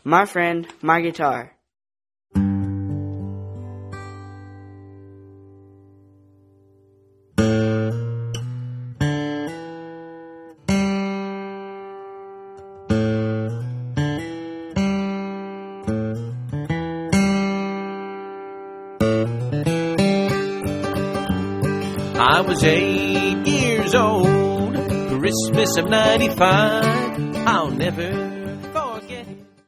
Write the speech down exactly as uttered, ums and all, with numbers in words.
My Friend, My Guitar. I was eight years old, Christmas of ninety-five. I'll never